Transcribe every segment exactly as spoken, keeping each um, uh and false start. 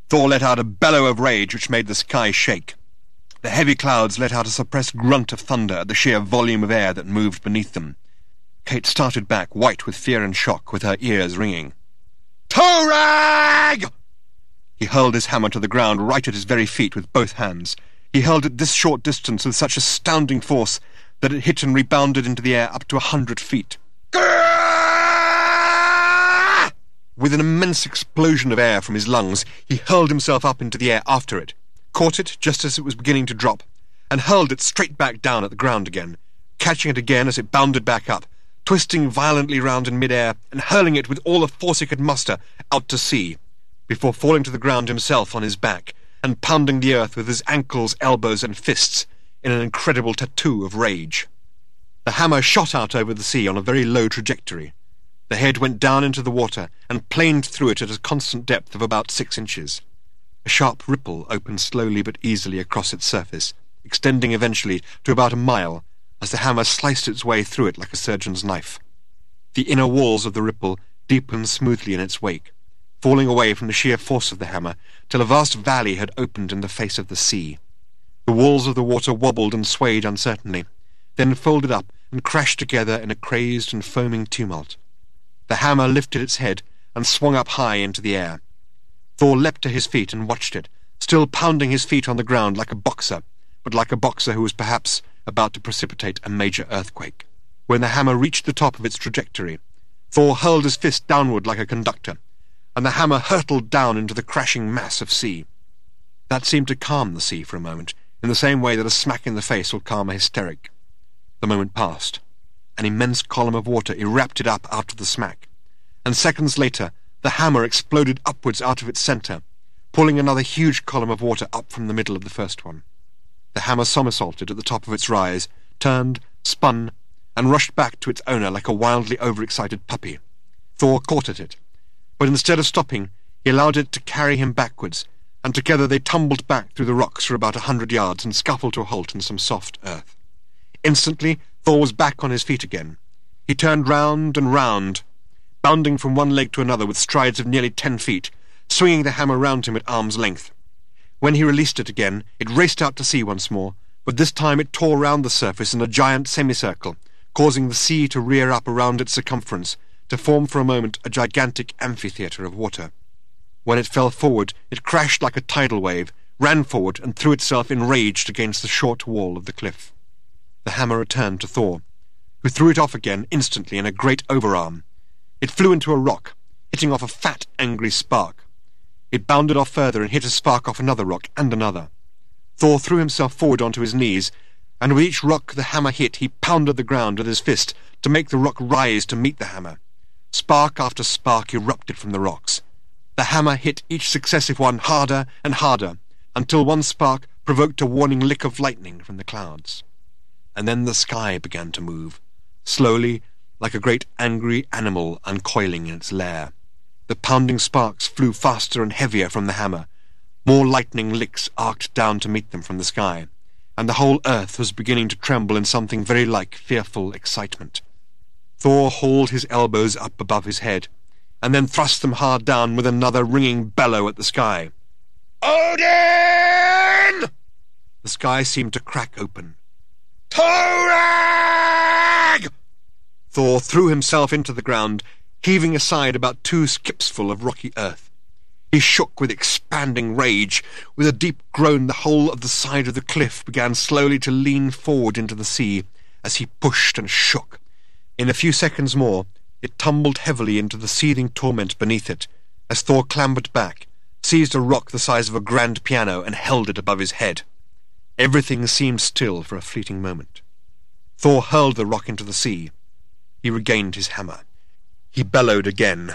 Thor let out a bellow of rage which made the sky shake. The heavy clouds let out a suppressed grunt of thunder at the sheer volume of air that moved beneath them. Kate started back, white with fear and shock, with her ears ringing. "Torag!" He hurled his hammer to the ground right at his very feet with both hands. He hurled it this short distance with such astounding force that it hit and rebounded into the air up to a hundred feet. With an immense explosion of air from his lungs, he hurled himself up into the air after it, caught it just as it was beginning to drop, and hurled it straight back down at the ground again, catching it again as it bounded back up, twisting violently round in mid-air and hurling it with all the force he could muster out to sea, before falling to the ground himself on his back and pounding the earth with his ankles, elbows, and fists in an incredible tattoo of rage. The hammer shot out over the sea on a very low trajectory. The head went down into the water and planed through it at a constant depth of about six inches. A sharp ripple opened slowly but easily across its surface, extending eventually to about a mile, as the hammer sliced its way through it like a surgeon's knife. The inner walls of the ripple deepened smoothly in its wake, falling away from the sheer force of the hammer, till a vast valley had opened in the face of the sea. The walls of the water wobbled and swayed uncertainly, then folded up and crashed together in a crazed and foaming tumult. The hammer lifted its head and swung up high into the air. Thor leapt to his feet and watched it, still pounding his feet on the ground like a boxer, but like a boxer who was perhaps about to precipitate a major earthquake. When the hammer reached the top of its trajectory, Thor hurled his fist downward like a conductor, and the hammer hurtled down into the crashing mass of sea. That seemed to calm the sea for a moment, in the same way that a smack in the face will calm a hysteric. The moment passed. An immense column of water erupted up out of the smack, and seconds later the hammer exploded upwards out of its centre, pulling another huge column of water up from the middle of the first one. The hammer somersaulted at the top of its rise, turned, spun, and rushed back to its owner like a wildly overexcited puppy. Thor caught at it, but instead of stopping, he allowed it to carry him backwards, and together they tumbled back through the rocks for about a hundred yards and scuffled to a halt in some soft earth. Instantly, Thor was back on his feet again. He turned round and round, bounding from one leg to another with strides of nearly ten feet, swinging the hammer round him at arm's length. When he released it again, it raced out to sea once more, but this time it tore round the surface in a giant semicircle, causing the sea to rear up around its circumference, to form for a moment a gigantic amphitheatre of water. When it fell forward, it crashed like a tidal wave, ran forward, and threw itself enraged against the short wall of the cliff. The hammer returned to Thor, who threw it off again instantly in a great overarm. It flew into a rock, hitting off a fat, angry spark. It bounded off further and hit a spark off another rock and another. Thor threw himself forward onto his knees, and with each rock the hammer hit, he pounded the ground with his fist to make the rock rise to meet the hammer. Spark after spark erupted from the rocks. The hammer hit each successive one harder and harder, until one spark provoked a warning lick of lightning from the clouds. And then the sky began to move, slowly, like a great angry animal uncoiling in its lair. The pounding sparks flew faster and heavier from the hammer. More lightning licks arced down to meet them from the sky, and the whole earth was beginning to tremble in something very like fearful excitement. Thor hauled his elbows up above his head, and then thrust them hard down with another ringing bellow at the sky. "Odin!" The sky seemed to crack open. "Torag!" Thor threw himself into the ground, heaving aside about two skipsful of rocky earth. He shook with expanding rage. With a deep groan, the whole of the side of the cliff began slowly to lean forward into the sea as he pushed and shook. In a few seconds more, it tumbled heavily into the seething torment beneath it, as Thor clambered back, seized a rock the size of a grand piano, and held it above his head. Everything seemed still for a fleeting moment. Thor hurled the rock into the sea. He regained his hammer. He bellowed again.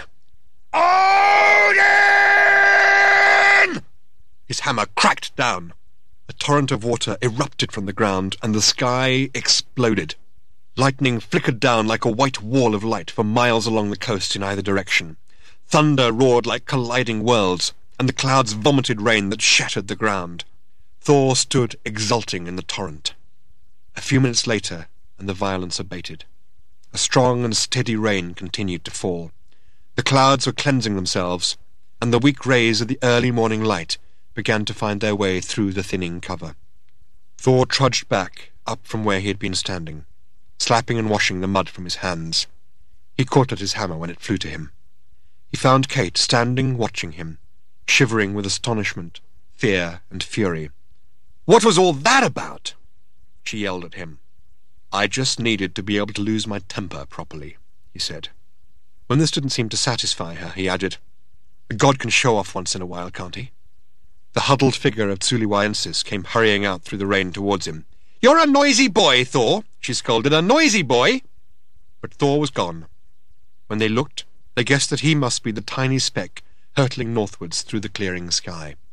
"Odin!" His hammer cracked down. A torrent of water erupted from the ground, and the sky exploded. Lightning flickered down like a white wall of light for miles along the coast in either direction. Thunder roared like colliding worlds, and the clouds vomited rain that shattered the ground. Thor stood exulting in the torrent. A few minutes later, and the violence abated. A strong and steady rain continued to fall. The clouds were cleansing themselves, and the weak rays of the early morning light began to find their way through the thinning cover. Thor trudged back, up from where he had been standing, slapping and washing the mud from his hands. He caught at his hammer when it flew to him. He found Kate standing watching him, shivering with astonishment, fear, and fury. "What was all that about?" she yelled at him. "I just needed to be able to lose my temper properly," he said. When this didn't seem to satisfy her, he added, "A god can show off once in a while, can't he?" The huddled figure of Tsuliwaensis came hurrying out through the rain towards him. "You're a noisy boy, Thor," she scolded. "A noisy boy!" But Thor was gone. When they looked, they guessed that he must be the tiny speck hurtling northwards through the clearing sky.